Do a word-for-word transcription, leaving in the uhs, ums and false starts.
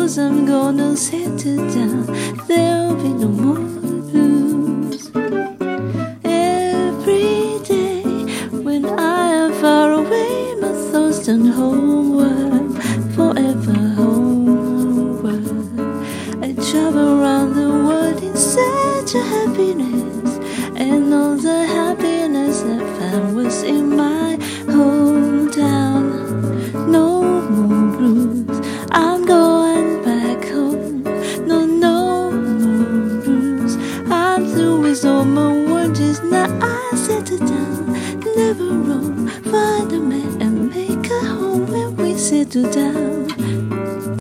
'cause I'm gonna settle down. There'll be no more blues. Every day when I am far away, my thoughts turn homeward, forever homeward. I travel around the world in search of happiness, and all the happiness I found was in my hometown. No more blues, I'm going back home. No, no more blues, I'm through with all my worries. Now I settle down, never roam, find a man and make a home where we settle down.